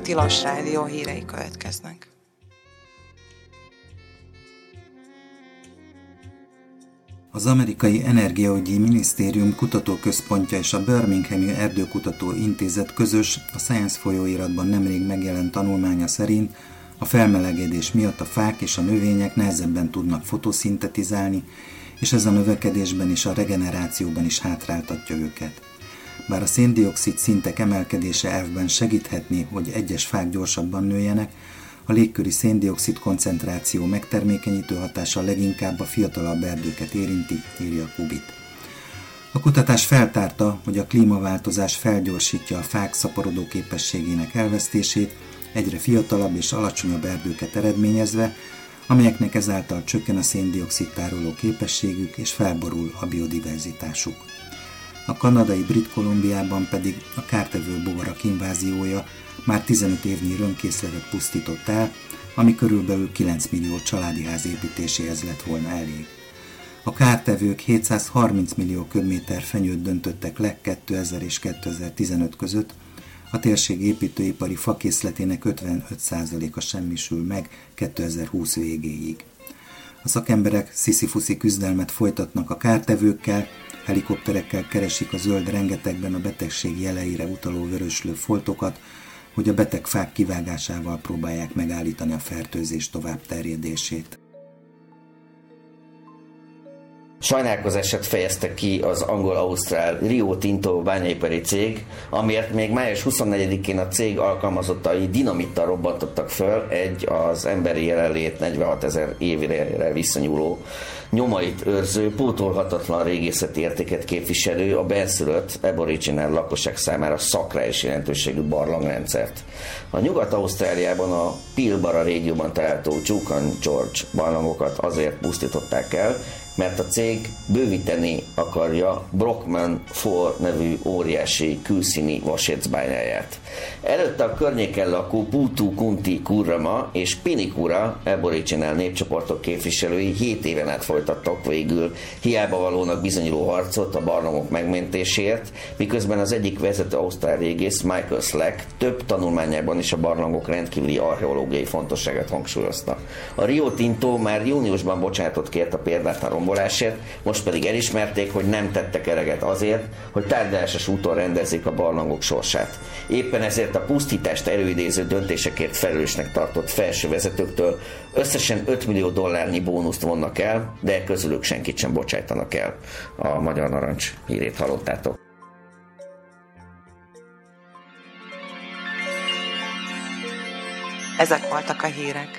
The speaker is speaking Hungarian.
Tilos Rádió hírei következnek. Az amerikai Energiaügyi Minisztérium kutatóközpontja és a Birminghami Erdőkutató Intézet közös, a Science folyóiratban nemrég megjelent tanulmánya szerint a felmelegedés miatt a fák és a növények nehezebben tudnak fotoszintetizálni, és ez a növekedésben és a regenerációban is hátráltatja őket. Bár a szén-dioxid szintek emelkedése elvben segíthetné, hogy egyes fák gyorsabban nőjenek, a légköri szén-dioxid koncentráció megtermékenyítő hatása leginkább a fiatalabb erdőket érinti, írja Kubit. A kutatás feltárta, hogy a klímaváltozás felgyorsítja a fák szaporodó képességének elvesztését, egyre fiatalabb és alacsonyabb erdőket eredményezve, amelyeknek ezáltal csökken a szén-dioxid tároló képességük és felborul a biodiverzitásuk. A kanadai Brit Kolumbiában pedig a kártevő bogarak inváziója már 15 évnyi römkészletet pusztított el, ami körülbelül 9 millió családi ház építéséhez lett volna elég. A kártevők 730 millió köbméter fenyőt döntöttek le 2000 és 2015 között, a térség építőipari fakészletének 55%-a semmisül meg 2020 végéig. A szakemberek sziszifuszi küzdelmet folytatnak a kártevőkkel, helikopterekkel keresik a zöld rengetegben a betegség jeleire utaló vöröslő foltokat, hogy a beteg fák kivágásával próbálják megállítani a fertőzés tovább terjedését. Sajnálkozását fejezte ki az angol-ausztrál Rio Tinto bányaipari cég, amiért még május 24-én a cég alkalmazottai dinamittal robbantottak föl egy az emberi jelenlét 46 000 évre visszanyúló nyomait őrző, pótolhatatlan régészeti értéket képviselő, a benszülött aboriginál lakosság számára szakrális jelentőségű barlangrendszert. A Nyugat-Ausztráliában a Pilbara régióban található Juukan Gorge barlangokat azért pusztították el, mert a cég bővíteni akarja Brockman 4 nevű óriási külszíni vasércbányáját. Előtte a környéken lakó Putu Kunti Kurrama és Pinikura aboriginál népcsoportok képviselői 7 éven át folytattak végül hiába valónak bizonyuló harcot a barlangok megmentésért, miközben az egyik vezető ausztrál régész Michael Slack több tanulmányában is a barlangok rendkívüli archeológiai fontosságát hangsúlyozta. A Rio Tinto már júniusban bocsánatot kért a példátlan rombolásért, most pedig elismerték, hogy nem tettek eleget azért, hogy tárgyalásos úton rendezzék a barlangok sorsát. Éppen ezért a pusztítást előidéző döntésekért felelősnek tartott felső vezetőktől összesen $5 millió bónuszt vonnak el, de közülük senkit sem bocsájtanak el. A Magyar Narancs hírét hallottátok. Ezek voltak a hírek.